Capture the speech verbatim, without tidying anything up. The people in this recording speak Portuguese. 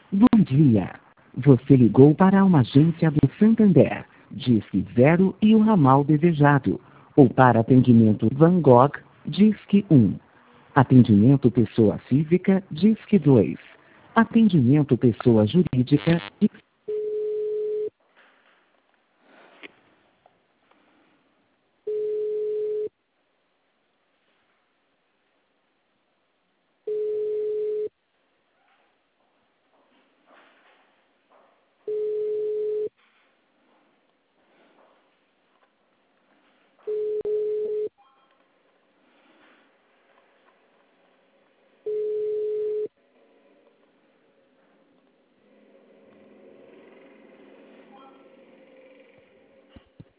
Bom dia. Você ligou para uma agência do Santander, Disque zero e o ramal desejado. Ou para atendimento Van Gogh, Disque um. Atendimento pessoa física, Disque dois. Atendimento pessoa jurídica, Disque